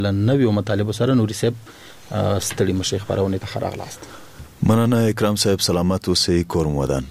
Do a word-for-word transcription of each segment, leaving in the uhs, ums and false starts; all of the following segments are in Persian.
نوی و مطالب سره نوري صاحب ستړي مشي خبرونه ته خراغلاست. مننه اکرام صاحب، سلامت اوسئ، کور مو ودان.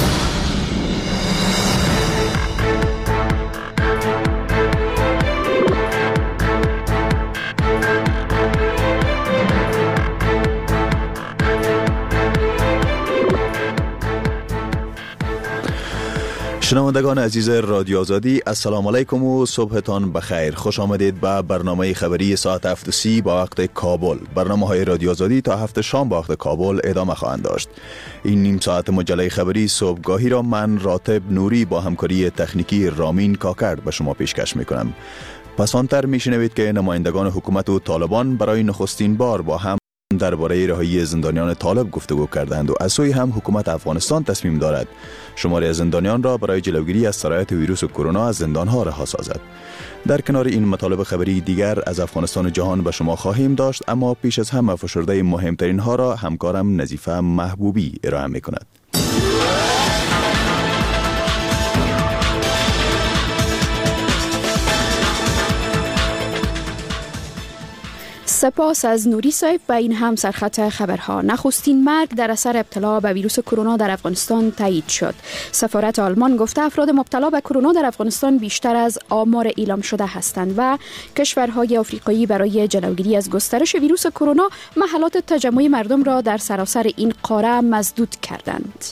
شنوندگان عزیز رادیو آزادی، السلام علیکم و صبحتان بخیر. خوش آمدید به برنامه خبری ساعت هفت و سی با وقت کابل. برنامه های رادیو آزادی تا هفت شام با وقت کابل ادامه خواهند داشت. این نیم ساعت مجله خبری صبحگاهی را من راتب نوری با همکاری تکنیکی رامین کاکرد به شما پیشکش میکنم. پس آنتر میشنوید که نمایندگان حکومت و طالبان برای نخستین بار با هم درباره رهایی زندانیان طالب گفتگو کردند و از سوی هم حکومت افغانستان تصمیم دارد شماری از زندانیان را برای جلوگیری از سرایت ویروس کرونا از زندانها رها سازد. در کنار این مطالب خبری دیگر از افغانستان و جهان به شما خواهیم داشت، اما پیش از همه فشرده مهمترین ها را همکارم نظیفه محبوبی ارائه می‌کند. سپاس از نوری صاحب. و این هم سرخط خبرها. نخستین مرگ در اثر ابتلا به ویروس کرونا در افغانستان تایید شد. سفارت آلمان گفته افراد مبتلا به کرونا در افغانستان بیشتر از آمار اعلام شده هستند و کشورهای آفریقایی برای جلوگیری از گسترش ویروس کرونا محلات تجمع مردم را در سراسر این قاره مسدود کردند.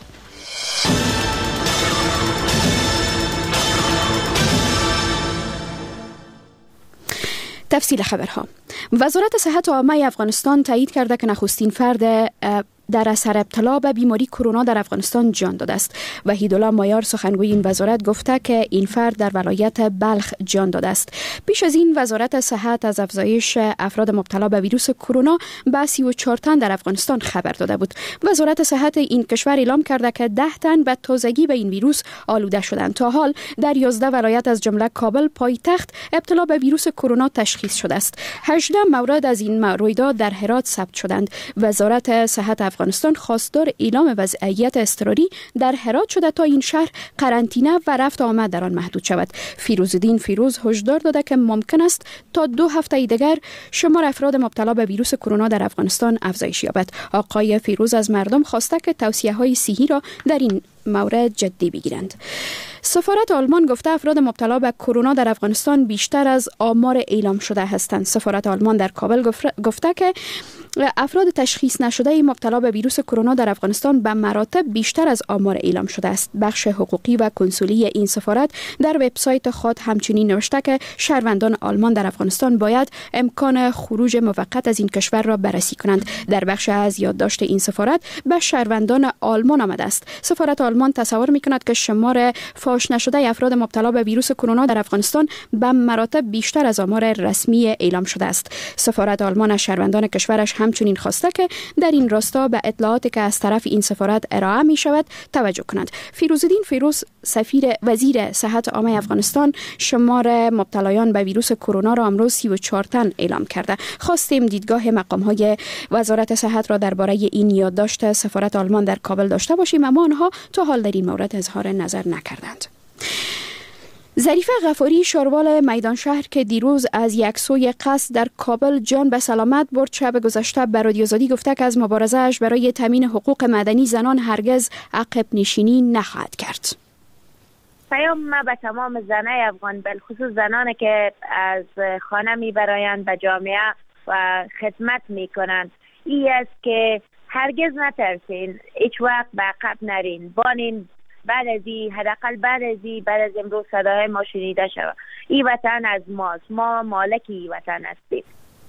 تفصیل خبرها. وزارت صحت عامه افغانستان تایید کرده که نخستین فرد در اثر ابتلا به بیماری کرونا در افغانستان جان داده است. وحیدالله مایار سخنگوی این وزارت گفته که این فرد در ولایت بلخ جان داده است. پیش از این وزارت صحت از افزایش افراد مبتلا به ویروس کرونا به سی و چهار تن در افغانستان خبر داده بود. وزارت صحت این کشور اعلام کرده که ده تن به تازگی به این ویروس آلوده شدند. تا حال در یازده ولایت از جمله کابل پایتخت ابتلا به ویروس کرونا تشخیص شده است. هجده مورد از این رویداد در هرات ثبت شدند. وزارت صحت افغانستان خواستار اعلام وضعیت اضطراری در هرات شده تا این شهر قرنطینه و رفت آمد در آن محدود شود. فیروزالدین فیروز هشدار داده که ممکن است تا دو هفته دیگر شمار افراد مبتلا به ویروس کرونا در افغانستان افزایش یابد. آقای فیروز از مردم خواسته که توصیه‌های صحی را در این مورد جدی بگیرند. سفارت آلمان گفته افراد مبتلا به کرونا در افغانستان بیشتر از آمار اعلام شده هستند. سفارت آلمان در کابل گفته که افراد تشخیص نشده مبتلا به ویروس کرونا در افغانستان به مراتب بیشتر از آمار اعلام شده است. بخش حقوقی و کنسولی این سفارت در وبسایت خود همچنین نوشته که شهروندان آلمان در افغانستان باید امکان خروج موقت از این کشور را بررسی کنند. در بخش از یادداشت این سفارت به شهروندان آلمان آمده است. سفارت آلمان تصور می‌کند که شمار فاش نشده افراد مبتلا به ویروس کرونا در افغانستان به مراتب بیشتر از آمار رسمی اعلام شده است. سفارت آلمان از شهروندان کشورش همچنین خواسته که در این راستا به اطلاعاتی که از طرف این سفارت ارائه می شود توجه کنند. فیروزالدین فیروز سفیر وزیر صحت عامه افغانستان شمار مبتلایان به ویروس کرونا را امروز سی و چهار تن اعلام کرده. خواستیم دیدگاه مقام‌های وزارت صحت را درباره این یادداشت سفارت آلمان در کابل داشته باشیم، اما آنها تا حال در این مورد اظهار نظر نکردند. ظریف غفاری شاروال میدان شهر که دیروز از یک سوی قصد در کابل جان به سلامت برد، شب گذشته به رادیو آزادی گفته که از مبارزه‌اش برای تامین حقوق مدنی زنان هرگز عقب نشینی نخواهد کرد. پیام ما به تمام زنای افغان، بالخصوص زنانی که از خانه میبرایند به جامعه و خدمت میکنند، این است که هرگز نترسین، هیچ وقت به عقب نرین، بانین. بعد از این حداقل بعد از این بعد از امروز صدای ما شنیده شود. این وطن از ماست، ما مالک این وطن هستیم.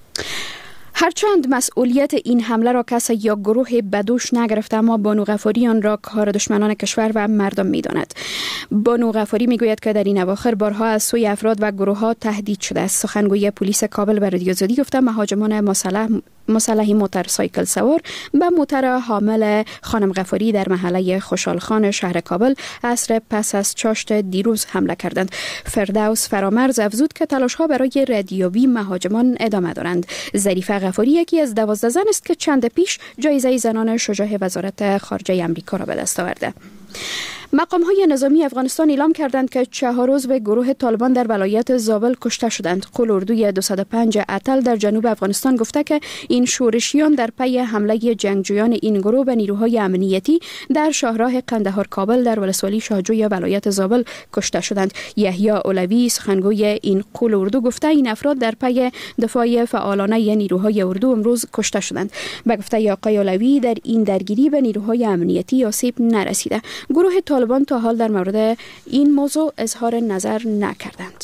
هرچند مسئولیت این حمله را کسی یا گروه بدوش نگرفته، اما بانو غفاری آن را کار دشمنان کشور و مردم می‌داند. بانو غفاری میگوید که در این اواخر بارها از سوی افراد و گروه‌ها تهدید شده است. سخنگوی پلیس کابل به رادیو آزادی گفته مهاجمان مسلح مسلحی موتورسایکل سوار به موتر حامل خانم غفاری در محله خوشحالخان شهر کابل عصر پس از چاشت دیروز حمله کردند. فردوس فرامرز افزود که تلاش‌ها برای ردیابی مهاجمان ادامه دارند. ظریف غفاری یکی از دوازده زن است که چند پیش جایزه زنان شجاع وزارت خارجه آمریکا را به دست آورده. مقام‌های نظامی افغانستان اعلام کردند که چهار عضو گروه طالبان در ولایت زابل کشته شدند. قول اردوی دویست و پنج اتل در جنوب افغانستان گفته که این شورشیان در پی حمله جنگجویان این گروه به نیروهای امنیتی در شاهراه قندهار کابل در ولسوالی شاهجوی ولایت زابل کشته شدند. یحیی اولوی سخنگوی این قول اردو گفته این افراد در پی دفاع فعالانه نیروهای اردو امروز کشته شدند. به گفته آقای اولوی در این درگیری به نیروهای امنیتی آسیب نرسیده. گروه طالبان تا حال در مورد این موضوع اظهار نظر نکردند.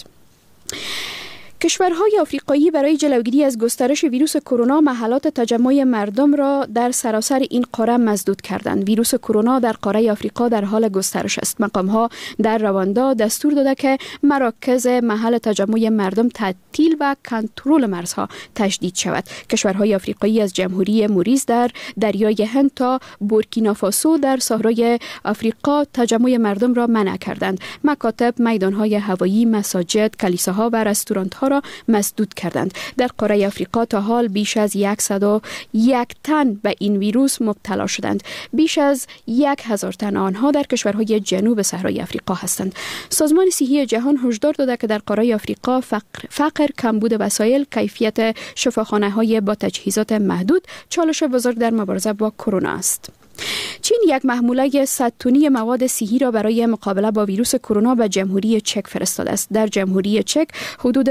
کشورهای آفریقایی برای جلوگیری از گسترش ویروس کرونا محلات تجمع مردم را در سراسر این قاره مسدود کردند. ویروس کرونا در قاره آفریقا در حال گسترش است. مقام‌ها در رواندا دستور داده که مراکز محل تجمع مردم تعطیل و کنترل مرزها تشدید شود. کشورهای آفریقایی از جمهوری موریس در دریای هند تا بورکینافاسو در صحرای آفریقا تجمع مردم را منع کردند. مکاتب، میدان‌های هوایی، مساجد، کلیساها و رستوران‌ها را مسدود کردند. در قاره آفریقا تا حال بیش از صد و یک تن به این ویروس مبتلا شدند. بیش از یک هزار تن آنها در کشورهای جنوب صحرای آفریقا هستند. سازمان صحی جهان هشدار داده که در قاره آفریقا فقر, فقر کمبود وسایل، کیفیت شفاخانه‌های با تجهیزات محدود چالش بزرگ در مبارزه با کرونا است. چین یک محموله صد تنی مواد صحی را برای مقابله با ویروس کرونا به جمهوری چک فرستاده است. در جمهوری چک حدود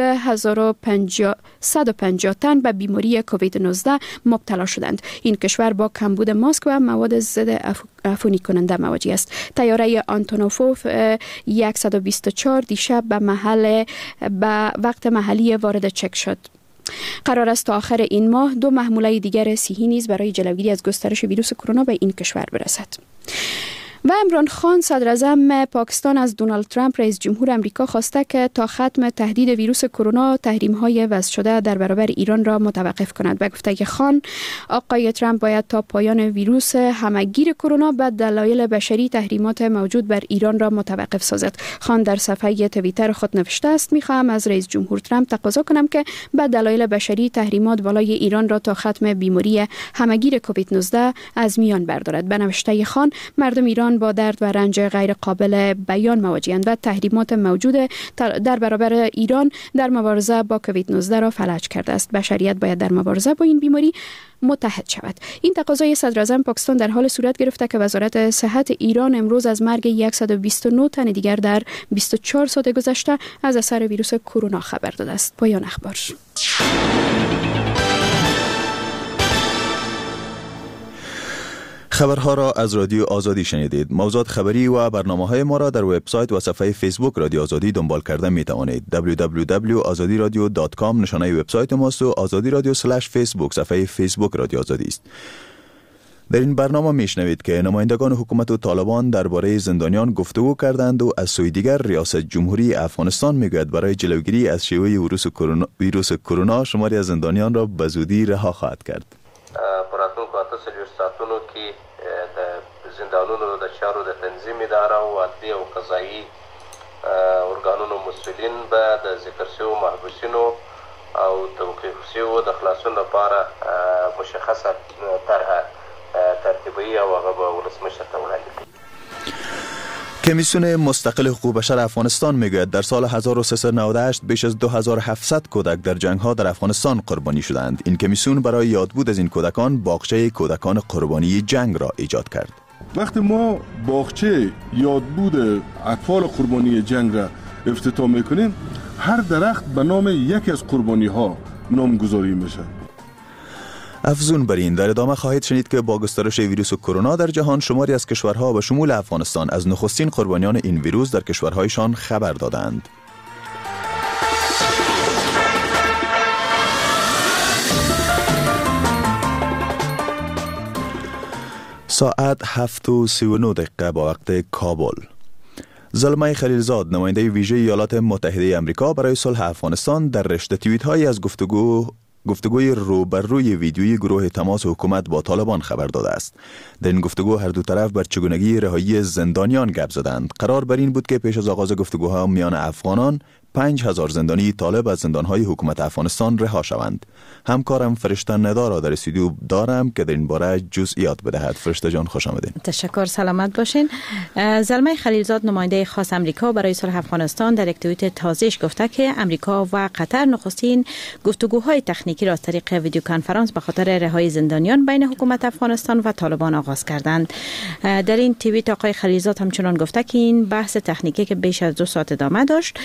صد و پنجاه تن به بیماری کووید نوزده مبتلا شدند. این کشور با کمبود ماسک و مواد ضد عفونی کننده مواجه است. طیاره آنتونوفوف صد و بیست و چهار دیشب به محل به وقت محلی وارد چک شد. قرار است تا آخر این ماه دو محموله دیگر صحی نیز برای جلوگیری از گسترش ویروس کرونا به این کشور برسد. و عمران خان صدر اعظم پاکستان از دونالد ترامپ رئیس جمهور امریکا خواسته که تا ختم تهدید ویروس کرونا تحریم‌های وضع شده در برابر ایران را متوقف کند. به گفته خان، آقای ترامپ باید تا پایان ویروس همه‌گیر کرونا به دلایل بشری تحریمات موجود بر ایران را متوقف سازد. خان در صفحه توییتر خود نوشته است: می‌خواهم از رئیس جمهور ترامپ تقاضا کنم که به دلایل بشری تحریمات بالای ایران را تا ختم بیماری همه‌گیر کووید نوزده از میان بردارد. به نوشته خان، مردم ایران با درد و رنج غیر قابل بیان مواجه‌اند و تحریمات موجود در برابر ایران در مبارزه با کووید نوزده را فلج کرده است. بشریت باید در مبارزه با این بیماری متحد شود. این تقاضای صدر اعظم پاکستان در حال صورت گرفته که وزارت صحت ایران امروز از مرگ صد و بیست و نه تن دیگر در بیست و چهار ساعت گذشته از اثر ویروس کرونا خبر داده است. پایان اخبار. خبرها را از رادیو آزادی شنیدید. موضوعات خبری و برنامه‌های ما را در وبسایت و صفحه فیسبوک رادیو آزادی دنبال کردن می توانید. دبلیو دبلیو دبلیو دات آزادی رادیو دات کام نشانه وبسایت ماست و آزادی رادیو اسلش فیسبوک صفحه فیسبوک رادیو آزادی است. در این برنامه میشنوید که نمایندگان حکومت و طالبان درباره زندانیان گفتگو کردند و از سوی دیگر ریاست جمهوری افغانستان میگوید برای جلوگیری از شیوع ویروس کرونا ویروس کرونا شماری از زندانیان را به زودی رها خواهد کرد. براتونکو اته څلوېښت ساعتونو کې د زندانونو د چارو د تنظیم اداره او عدلي او قضایي ارګانونو مسؤلین به د ذکر شویو محبوسینو او توقیف شویو د خلاصون لپاره مشخصه طرحه ترتیبوي او هغه به ولسمشر ته وړاندې کړي. کمیسیون مستقل حقوق بشر افغانستان میگوید در سال هزار و سیصد و نود و هشت بیش از دو هزار و هفتصد کودک در جنگ‌ها در افغانستان قربانی شدند. این کمیسیون برای یادبود از این کودکان باغچه کودکان قربانی جنگ را ایجاد کرد. وقتی ما باغچه یادبود اطفال قربانی جنگ را افتتاح میکنیم، هر درخت به نام یکی از قربانی‌ها نامگذاری میشه. افزون بر این در ادامه خواهید شنید که با گسترش ویروس کرونا در جهان شماری از کشورها به شمول افغانستان از نخستین قربانیان این ویروس در کشورهایشان خبر دادند. ساعت هفت و سی و نه دقیقه با وقت کابل. زلمه خلیلزاد نماینده ویژه ایالات متحده آمریکا برای صلح افغانستان در رشته توییت‌هایی از گفتگو گفتگوی روبروی ویدیویی گروه تماس حکومت با طالبان خبر داده است. در این گفتگو هر دو طرف بر چگونگی رهایی زندانیان گپ زدند. قرار بر این بود که پیش از آغاز گفتگوها میان افغانان پنج هزار زندانی طالب از زندانهای حکومت افغانستان رها شوند. همکارم فرشته ندا را در استودیو دارم که در این باره جزئیات بدهد. فرشته جان خوش آمدین. تشکر، سلامت باشین. زلمه خلیلزاد نماینده خاص امریکا برای صلح افغانستان در یک توییت تازه‌اش گفته که امریکا و قطر نخستین گفتگوهای تکنیکی را از طریق ویدیو کنفرانس به خاطر رهایی زندانیان بین حکومت افغانستان و طالبان آغاز کردند. در این توییت آقای خلیلزاد همچنان گفته که این بحث تکنیکی که بیش از دو ساعت ادامه داشت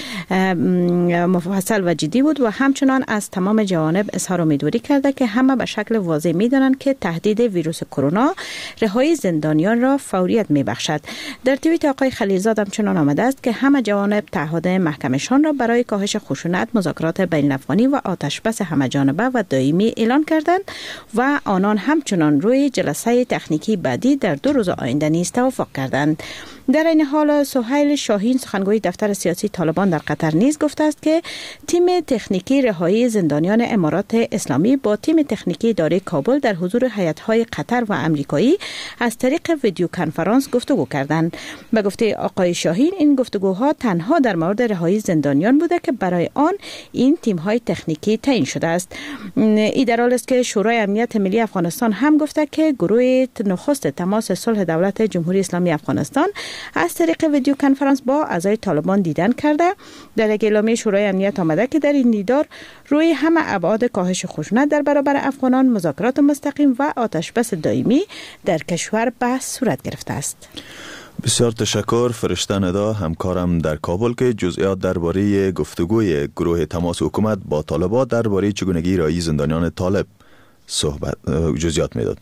مفصل و جدی بود و همچنان از تمام جوانب اظهار امیدواری کرده که همه به شکل واضح می‌دانند که تهدید ویروس کرونا رهایی زندانیان را فوریت می‌بخشد. در توییت آقای خلیلزاد همچنان آمده است که همه جوانب تعهد محکمشان را برای کاهش خشونت، مذاکرات بین الافغانی و آتش بس همه جانبه و دائمی اعلان کردند و آنان همچنان روی جلسه تکنیکی بعدی در دو روز آینده نیز توافق کردند. در این حال سهیل شاهین سخنگوی دفتر سیاسی طالبان در قطر نیز گفته است که تیم تکنیکی رهایی زندانیان امارات اسلامی با تیم تکنیکی اداره کابل در حضور هیئت‌های قطر و آمریکایی از طریق ویدیو کنفرانس گفتگو کردند. به گفته آقای شاهین این گفتگوها تنها در مورد رهایی زندانیان بوده که برای آن این تیم‌های تکنیکی تعیین شده است. این در حالی است که شورای امنیت ملی افغانستان هم گفته که گروه نخست تماس صلح دولت جمهوری اسلامی افغانستان از طریق ویدیو کنفرانس با اعضای طالبان دیدن کرده. در یک اعلامیه شورای امنیت آمده که در این دیدار روی همه ابعاد کاهش خشونت در برابر افغانان، مذاکرات مستقیم و آتش بس دائمی در کشور بحث صورت گرفته است. بسیار تشکر فرشته ندا همکارم در کابل که جزئیات درباره گفتگوی گروه تماس حکومت با طالبان درباره چگونگی رهایی زندانیان طالب صحبت جزئیات میداد.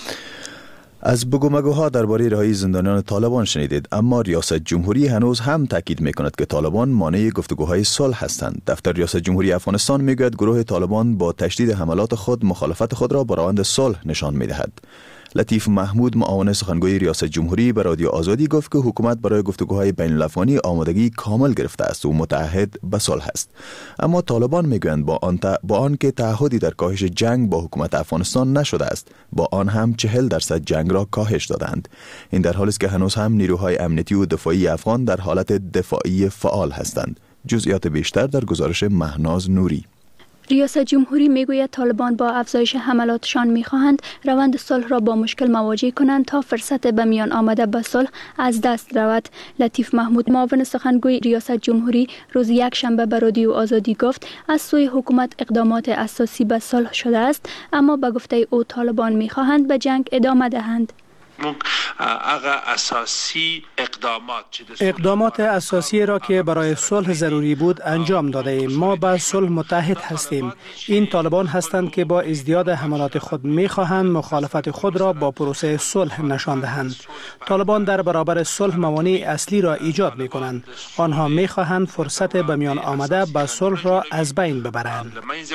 از بگو مگوها درباره رهایی زندانیان طالبان شنیدید، اما ریاست جمهوری هنوز هم تاکید میکند که طالبان مانع گفتگوهای صلح هستند. دفتر ریاست جمهوری افغانستان میگوید گروه طالبان با تشدید حملات خود مخالفت خود را با روند صلح نشان میدهد. لطیف محمود معاون سخنگوی ریاست جمهوری به رادیو آزادی گفت که حکومت برای گفتگوهای بین الافغانی آمادگی کامل گرفته است و متعهد به صلح است. اما طالبان میگویند با آن با آن که تعهدی در کاهش جنگ با حکومت افغانستان نشده است، با آن هم چهل درصد جنگ را کاهش دادند. این در حالی است که هنوز هم نیروهای امنیتی و دفاعی افغان در حالت دفاعی فعال هستند. جزئیات بیشتر در گزارش مهناز نوری. ریاست جمهوری میگوید طالبان با افزایش حملاتشان میخواهند روند صلح را با مشکل مواجه کنند تا فرصت به میان آمده به صلح از دست رود. لطیف محمود معاون سخنگوی ریاست جمهوری روز یک شنبه به رادیو آزادی گفت از سوی حکومت اقدامات اساسی به صلح شده است، اما به گفته او طالبان میخواهند به جنگ ادامه دهند. اساسی اقدامات اقدامات اساسی را که برای صلح ضروری بود انجام داده ایم. ما به صلح متحد هستیم. این طالبان هستند که با ازدیاد حملات خود می‌خواهند مخالفت خود را با پروسه صلح نشان دهند. طالبان در برابر صلح موانع اصلی را ایجاد می‌کنند. آنها می‌خواهند فرصت به میان آمده به صلح را از بین ببرند.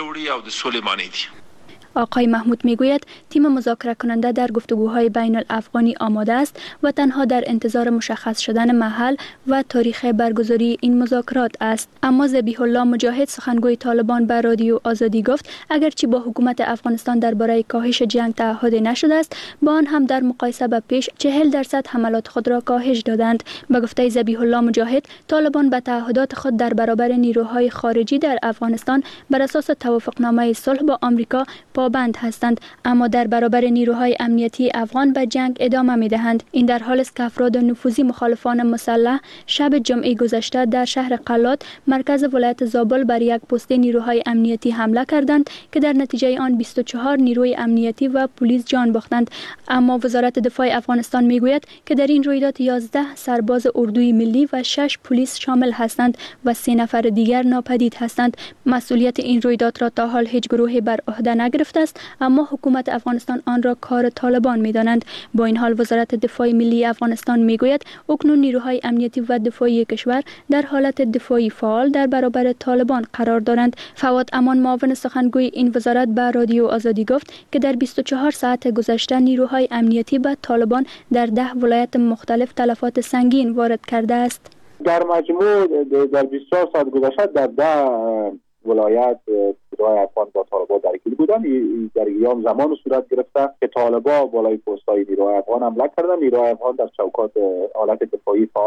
آقای محمود میگوید تیم مذاکره کننده در گفتگوهای بین الافغانی آماده است و تنها در انتظار مشخص شدن محل و تاریخ برگزاری این مذاکرات است. اما ذبیح الله مجاهد سخنگوی طالبان به رادیو آزادی گفت اگرچه با حکومت افغانستان درباره کاهش جنگ تعهد نشده است، با آن هم در مقایسه به پیش چهل درصد حملات خود را کاهش دادند. به گفته ذبیح الله مجاهد طالبان به تعهدات خود در برابر نیروهای خارجی در افغانستان بر اساس توافقنامه صلح با آمریکا پابند هستند، اما در برابر نیروهای امنیتی افغان به جنگ ادامه می‌دهند. این در حالی است که افراد نفوذی مخالفان مسلح شب جمعه گذشته در شهر قلات مرکز ولایت زابل بر یک پست نیروهای امنیتی حمله کردند که در نتیجه آن بیست و چهار نیروی امنیتی و پلیس جان باختند. اما وزارت دفاع افغانستان میگوید که در این رویداد یازده سرباز اردوی ملی و شش پلیس شامل هستند و سه نفر دیگر ناپدید هستند. مسئولیت این رویداد را تا حال هیچ گروهی بر عهده نگرفته است، اما حکومت افغانستان آن را کار طالبان می‌دانند. با این حال وزارت دفاع ملی افغانستان میگوید اکنون نیروهای امنیتی و دفاعی کشور در حالت دفاعی فعال در برابر طالبان قرار دارند. فواد امان معاون سخنگوی این وزارت به رادیو آزادی گفت که در بیست و چهار ساعت گذشته نیروهای امنیتی به طالبان در ده ولایت مختلف تلفات سنگین وارد کرده است. در مجموع در بیست و چهار ساعت گذشته در ده ولایت نیروهای افغان با طالبان درگیر بودن. در ایام زمان صورت گرفته که طالبان بالای پست‌های نیروهای افغان حمله کردن. نیروهای افغان در چوکات حالت دفاعی فعال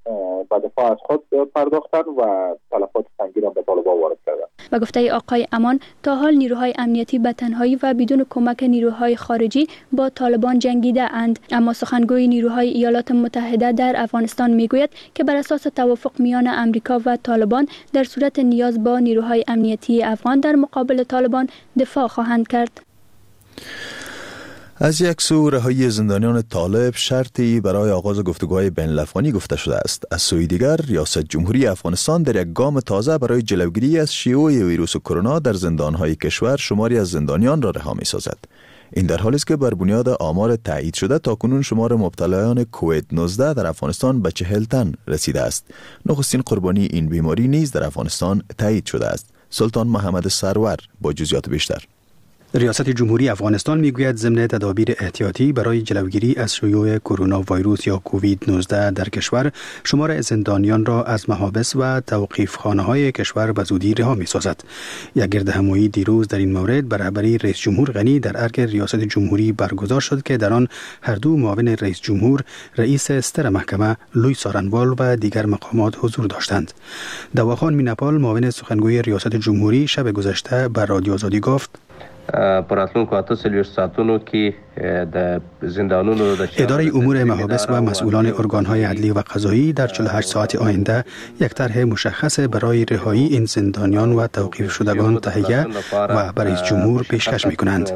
به دفاع از خود پرداختن و تلفات سنگین به طالبان وارد کردن. و گفته آقای امان تا حال نیروهای امنیتی به تنهایی و بدون کمک نیروهای خارجی با طالبان جنگیده اند، اما سخنگوی نیروهای ایالات متحده در افغانستان میگوید که بر اساس توافق میان امریکا و طالبان در صورت نیاز با نیروهای امنیتی افغان در مقابل طالبان دفاع خواهند کرد. از یک سو رهایی زندانیان طالب شرطی برای آغاز گفتگوهای بین الافغانی گفته شده است. از سوی دیگر ریاست جمهوری افغانستان در یک گام تازه برای جلوگیری از شیوع ویروس کرونا در زندانهای کشور شماری از زندانیان را رها می سازد. این در حالی است که بر بنیاد آمار تایید شده تاکنون شمار مبتلایان کووید نوزده در افغانستان به چهل تن رسیده است. نخستین قربانی این بیماری نیز در افغانستان تایید شده است. سلطان محمد سرور با جزئیات بیشتر. ریاست جمهوری افغانستان میگوید ضمن تدابیر احتیاطی برای جلوگیری از شیوع کرونا ویروس یا کووید نوزده در کشور شمار زندانیان را از محابس و توقیفخانه‌های کشور به زودی رها می‌سازد. یک گردهمایی دیروز در این مورد بر رهبری رئیس جمهور غنی در ارگ ریاست جمهوری برگزار شد که در آن هر دو معاون رئیس جمهور، رئیس ستر محکمه لوی سارنوال و دیگر مقامات حضور داشتند. دواخان میناپال معاون سخنگوی ریاست جمهوری شب گذشته بر رادیو آزادی گفت پراتلونکو اته سلویش ساعتونو کې د زندانونو د اداره امور محابس و مسئولان ارگانهای عدلی و قضایی در چهل و هشت ساعت آینده یک طرح مشخص برای رهایی این زندانیان و توقیف شدگان تهیه و برای رئیس جمهور پیشکش می‌کنند.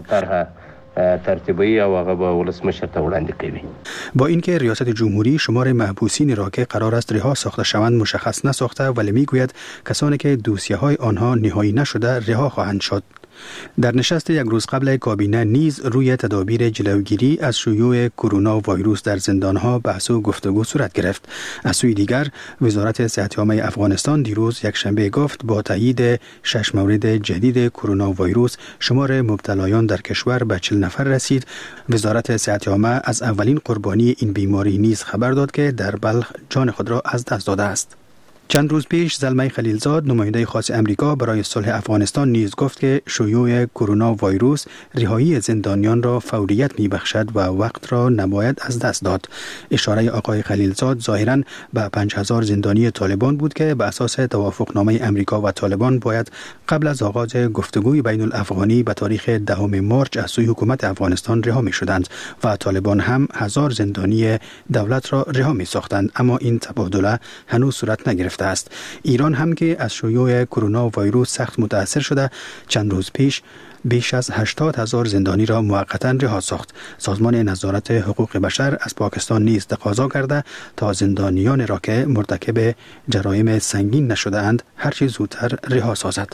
ترتیبی او هغه به ولسمشر ته وړاندې کوي. با اینکه ریاست جمهوری شمار محبوسین را که قرار است رها ساخته شوند مشخص نساخته، ولی میگوید کسانی که دوسیه‌های آنها نهایی نشده رها خواهند شد. در نشست یک روز قبل کابینه نیز روی تدابیر جلوگیری از شیوع کرونا ویروس در زندانها بحث و گفتگو صورت گرفت. از سوی دیگر وزارت صحت عامه افغانستان دیروز یک شنبه گفت با تایید شش مورد جدید کرونا ویروس شمار مبتلایان در کشور به چهل نفر رسید. وزارت صحت عامه از اولین قربانی این بیماری نیز خبر داد که در بلخ جان خود را از دست داده است. چند روز پیش زلمه خلیلزاد نماینده خاص امریکا برای صلح افغانستان نیز گفت که شیوع کرونا ویروس رهایی زندانیان را فوریت می‌بخشد و وقت را نباید از دست داد. اشاره آقای خلیلزاد ظاهراً به پنج هزار زندانی طالبان بود که به اساس توافقنامه امریکا و طالبان باید قبل از آغاز گفتگوی بین الافغانی به تاریخ دهم مارچ از سوی حکومت افغانستان رها می‌شدند و طالبان هم هزار زندانی دولت را رها می‌ساختند، اما این تبادله هنوز صورت نگرفت است. ایران هم که از شیوع کرونا ویروس سخت متاثر شده چند روز پیش بیش از هشتاد هزار زندانی را موقتا رها ساخت. سازمان نظارت حقوق بشر از پاکستان نیز تقاضا کرده تا زندانیان را که مرتکب جرایم سنگین نشده اند هر چه زودتر رها سازد.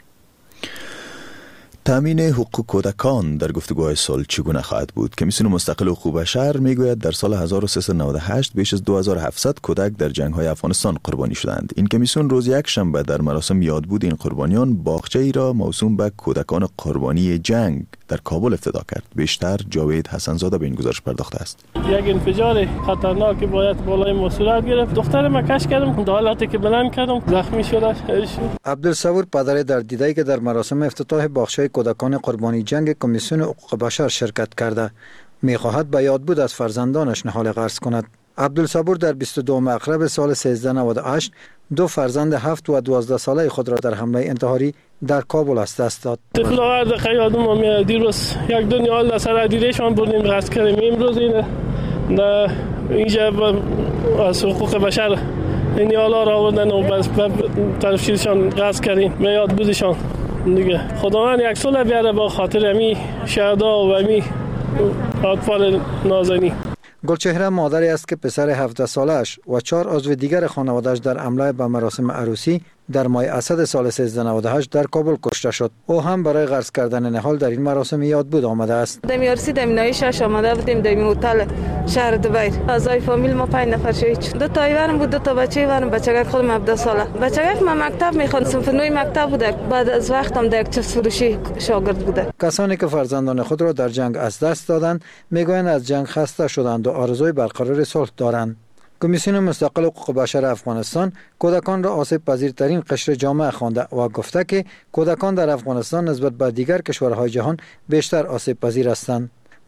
تامین حقوق کودکان در گفتگوهای صلح چگونه خواهد بود؟ کمیسیون مستقل حقوق بشر میگوید در سال هزار و سیصد و نود و هشت بیش از دو هزار و هفتصد کودک در جنگ‌های افغانستان قربانی شدند. این کمیسیون روز یک شنبه در مراسم یادبود این قربانیان باغچه‌ای را موسوم به کودکان قربانی جنگ در کابل افتتاح کرد. بیشتر جاوید حسن‌زاده به این گزارش پرداخته است. یک انفجار خطرناک باید بالای ما صورت گرفت. دختر ما کش کردم، در حالتی که بلند کردم زخمی شده. عبدالصبور پدر در دیداری که در مراسم افتتاح باغچه کودکان قربانی جنگ کمیسیون حقوق بشر شرکت کرده می‌خواهد به یادبود از فرزندانش نهال قرض کند. عبدالصبور در بیست و دوم اکتبر سال سیزده نود و هشت دو فرزند هفت و دوازده ساله خود را در حمله انتحاری در کابل از دست داد. طفل‌ها در خیادم میاد دیروز یک دنیا در سر دیرشان بردیم قصد کردیم. امروز این در اینجا از حقوق بشر این حالا را آوردن و بس طرفشیرشان قصد کردیم به یاد بودشان دیگه. خداوند یک صلح بیاره با خاطر امی شهدا و امی اطفال نازنین. گلچهره مادری است که پسر هفده سالش و چهار عضو دیگر خانواده‌اش در حمله به مراسم عروسی در ماه اسد سال سیزده نود و هشت در کابل کشته شد. او هم برای قرض کردن نهال در این مراسم یادبود آمده است. دمی عروسی دمی نایشش آمده بودیم دمی هتل شهر دبی. اعضای فامیل ما پنج نفر شدیم. دو تا ایوانم بود، دو تا بچه ایوانم، بچگک خودم هفده ساله. بچگک ما مکتب میخوند، صنف نوی مکتب بوده. بعد از وقتم در یک چفت فروشی شاگرد بوده. کسانی که فرزندان خود را در جنگ از دست دادند میگویند از جنگ خسته شدند و آرزوی برقرار صلح دارند. کمیسیون مستقل حقوق بشر افغانستان کودکان را آسیب پذیرترین قشر جامعه خوانده و گفته که کودکان در افغانستان نسبت به دیگر کشورهای جهان بیشتر آسیب پذیر هستند.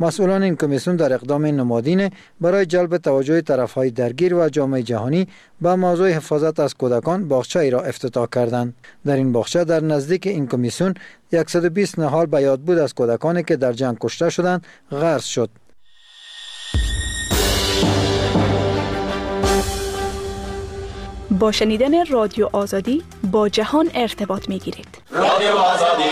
مسئولان این کمیسیون در اقدام نمادین برای جلب توجه طرف‌های درگیر و جامعه جهانی به موضوع حفاظت از کودکان باغچه‌ای را افتتاح کردند. در این باغچه در نزدیک این کمیسیون صد و بیست نهال به یادبود از کودکانی که در جنگ کشته شدند غرس شد. با شنیدن رادیو آزادی با جهان ارتباط می‌گیرید. رادیو آزادی.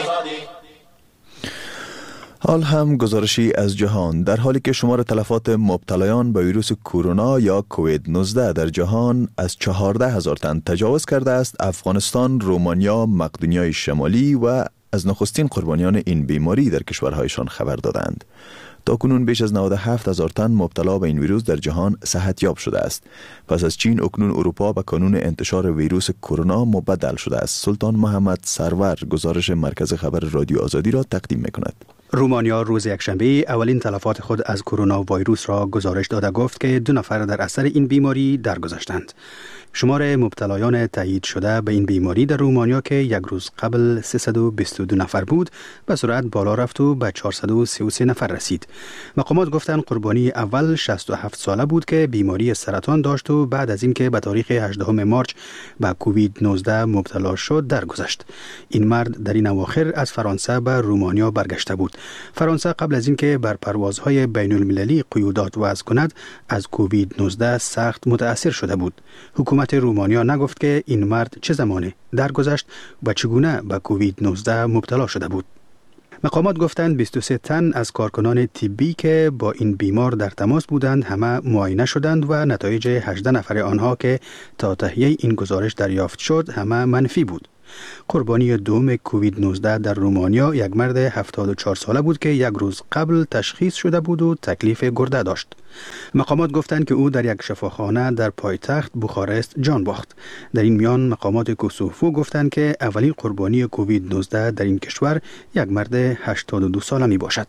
حال هم گزارشی از جهان. در حالی که شمار تلفات مبتلایان به ویروس کرونا یا کووید نوزده در جهان از چهارده هزار تن تجاوز کرده است، افغانستان، رومانیا، مقدونیای شمالی و از نخستین قربانیان این بیماری در کشورهایشان خبر دادند. تاکنون بیش از نود و هفت هزار تن مبتلا به این ویروس در جهان صحتیاب شده است. پس از چین، اکنون اروپا به کانون انتشار ویروس کرونا مبدل شده است. سلطان محمد سرور گزارش مرکز خبر رادیو آزادی را تقدیم می‌کند. رومانیا روز یکشنبه اولین تلفات خود از کرونا ویروس را گزارش داده گفت که دو نفر در اثر این بیماری درگذشتند. شمار مبتلایان تایید شده به این بیماری در رومانیا که یک روز قبل سیصد و بیست و دو نفر بود، به سرعت بالا رفت و به چهارصد و سی و سه نفر رسید. مقامات گفتند قربانی اول شصت و هفت ساله بود که بیماری سرطان داشت و بعد از اینکه به تاریخ هجدهم مارس به کووید نوزده مبتلا شد درگذشت. این مرد در این اواخر از فرانسه به رومانیا برگشته بود. فرانسه قبل از اینکه بر پروازهای بین المللی قیودات وضع کند، از کووید نوزده سخت متاثر شده بود. حکومت رومانیا نگفت که این مرد چه زمانه درگذشت و چگونه به کووید نوزده مبتلا شده بود. مقامات گفتند بیست و سه تن از کارکنان طبی که با این بیمار در تماس بودند همه معاینه شدند و نتایج هجده نفر آنها که تا تهیه این گزارش دریافت شد همه منفی بود. قربانی دوم کووید نوزده در رومانیا یک مرد هفتاد و چهار ساله بود که یک روز قبل تشخیص شده بود و تکلیف گرده داشت. مقامات گفتند که او در یک شفاخانه در پایتخت بوخارست جان باخت. در این میان مقامات کوسوفو گفتند که اولین قربانی کووید نوزده در این کشور یک مرد هشتاد و دو ساله می باشد.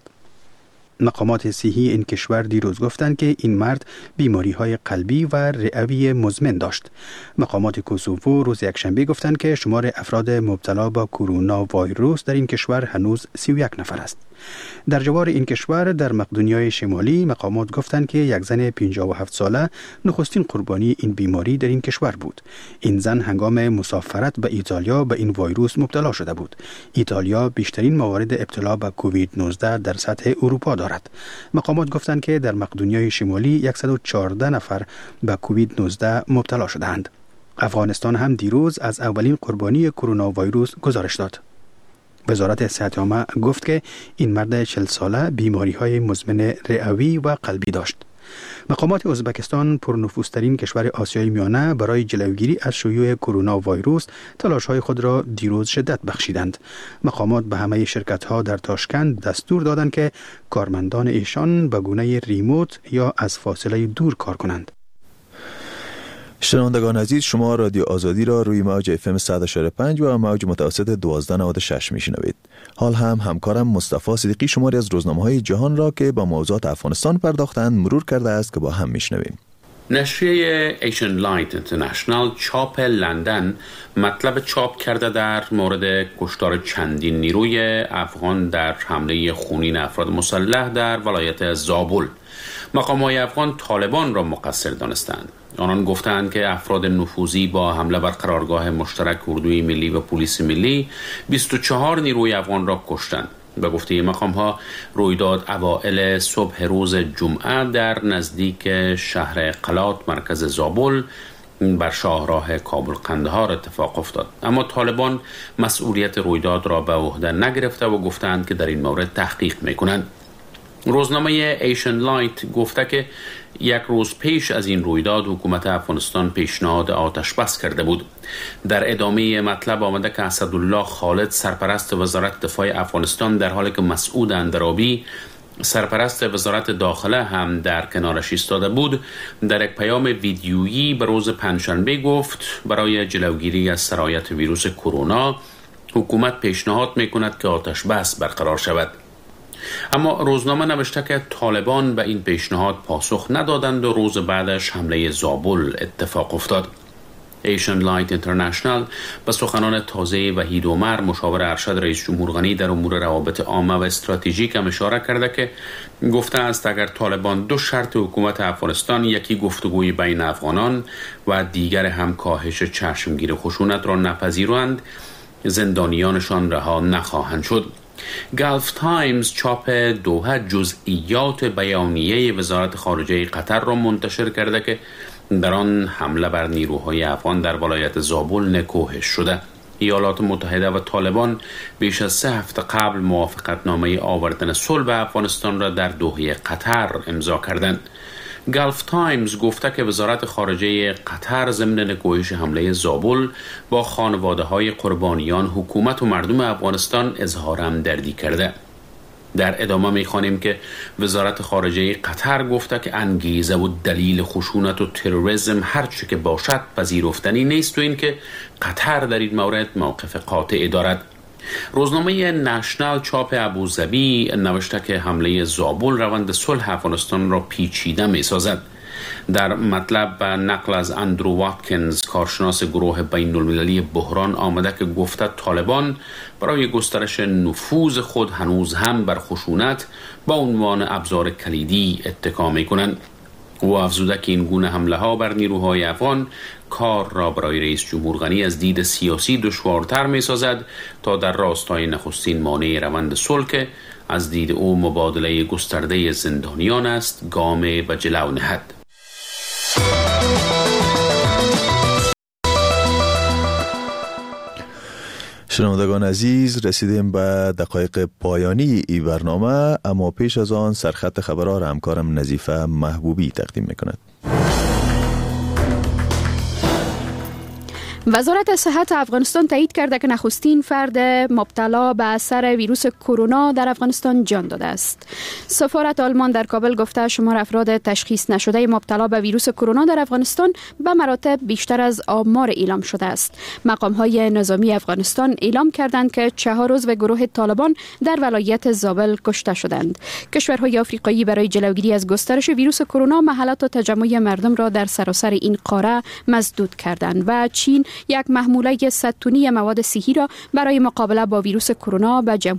مقامات صحی این کشور دیروز گفتند که این مرد بیماری های قلبی و رئوی مزمن داشت. مقامات کوسوفو روز یکشنبه گفتند که شمار افراد مبتلا با کرونا ویروس در این کشور هنوز سی و یک نفر است. در جوار این کشور در مقدونیای شمالی مقامات گفتند که یک زن پنجاه و هفت ساله نخستین قربانی این بیماری در این کشور بود. این زن هنگام مسافرت به ایتالیا به این ویروس مبتلا شده بود. ایتالیا بیشترین موارد ابتلا به کووید نوزده در سطح اروپا دارد. مقامات گفتند که در مقدونیای شمالی صد و چهارده نفر به کووید نوزده مبتلا شدند. افغانستان هم دیروز از اولین قربانی کرونا ویروس گزارش داد. وزارت صحت عامه گفت که این مرد چهل ساله بیماری های مزمن رئوی و قلبی داشت. مقامات ازبکستان پرنفوذترین کشور آسیای میانه برای جلوگیری از شیوع کرونا ویروس تلاش‌های خود را دیروز شدت بخشیدند. مقامات به همه شرکت‌ها در تاشکند دستور دادند که کارمندان ایشان به گونه ریموت یا از فاصله دور کار کنند. شنوندگان عزیز، شما رادیو آزادی را روی موج اف ام صد و شش و پنج و موج متوسط دوازده نود و شش میشنوید. حال هم همکارم مصطفی صدیقی شماری از روزنامه‌های جهان را که با موضوعات افغانستان پرداختند مرور کرده است که با هم میشنویم. نشریه ایشن لایت اینترنشنال چاپ لندن مطلب چاپ کرده در مورد کشتار چندین نیروی افغان در حمله خونین افراد مسلح در ولایت زابل. مقامات افغان طالبان را مقصر دانستند. آنان گفتند که افراد نفوذی با حمله بر قرارگاه مشترک اردوی ملی و پلیس ملی بیست و چهار نیروی افغان را کشتند. به گفته مقام‌ها رویداد اوائل صبح روز جمعه در نزدیک شهر قلات مرکز زابل بر شاهراه کابل قندهار اتفاق افتاد. اما طالبان مسئولیت رویداد را به عهده نگرفته و گفتند که در این مورد تحقیق می‌کنند. روزنامه ایشن لایت گفته که یک روز پیش از این رویداد حکومت افغانستان پیشنهاد آتش بس کرده بود. در ادامه مطلب آمده که اسدالله خالد سرپرست وزارت دفاع افغانستان در حالی که مسعود اندرابی سرپرست وزارت داخله هم در کنارش ایستاده بود در یک پیام ویدیویی به روز پنجشنبه گفت برای جلوگیری از سرایت ویروس کرونا حکومت پیشنهاد میکند که آتش بس برقرار شود. اما روزنامه نوشته که طالبان به این پیشنهاد پاسخ ندادند و روز بعدش حمله زابل اتفاق افتاد. ایشن لایت اینترنشنال به سخنان تازه وحید عمر مشاور ارشد رئیس جمهور غنی در امور روابط عامه و استراتژیک هم اشاره کرده که گفته است اگر طالبان دو شرط حکومت افغانستان، یکی گفتگوی بین افغانان و دیگر هم کاهش چشمگیر خشونت را نپذیرند، زندانیانشان رها نخواهند شد. گلف تایمز چاپ دوحه جزئیات بیانیه وزارت خارجه قطر را منتشر کرده که در آن حمله بر نیروهای افغان در ولایت زابل نکوهش شده. ایالات متحده و طالبان بیش از سه هفته قبل موافقتنامه آوردن صلح به افغانستان را در دوحه قطر امضا کردند. گلف تایمز گفته که وزارت خارجه قطر ضمن نکوهش حمله زابل با خانواده های قربانیان، حکومت و مردم افغانستان اظهار همدردی کرده. در ادامه می‌خوانیم که وزارت خارجه قطر گفته که انگیزه و دلیل خشونت و تروریسم هر چه که باشد پذیرفتنی نیست و این که قطر در این مورد موقف قاطع دارد. روزنامه نشنال چاپ ابوظبی نوشته که حمله زابل روند صلح افغانستان را پیچیده می‌سازد. در مطلب نقل از اندرو واتکینز، کارشناس گروه بین المللی بحران، آمده که گفته طالبان برای گسترش نفوذ خود هنوز هم بر خشونت با عنوان ابزار کلیدی اتکا می‌کنند. او افزوده که این گونه حمله ها بر نیروهای افغان کار را برای رئیس جمهور غنی از دید سیاسی دشوارتر می‌سازد تا در راستای نخستین مانع روند صلح که از دید او مبادله گسترده زندانیان است گام به جلو نهد. شنوندگان عزیز، رسیدیم به دقایق پایانی ای برنامه، اما پیش از آن سرخط خبرها را همکارم نظیفه محبوبی تقدیم میکند. وزارت صحت افغانستان تایید کرده که نخستین فرد مبتلا به اثر ویروس کرونا در افغانستان جان داده است. سفارت آلمان در کابل گفته شمار افراد تشخیص نشده مبتلا به ویروس کرونا در افغانستان به مراتب بیشتر از آمار اعلام شده است. مقام‌های نظامی افغانستان اعلام کردند که چهار عضو گروه طالبان در ولایت زابل کشته شدند. کشورهای آفریقایی برای جلوگیری از گسترش ویروس کرونا محلات و تجمع مردم را در سراسر این قاره مسدود کردند و چین یک محموله صد تنی مواد صحی را برای مقابله با ویروس کرونا به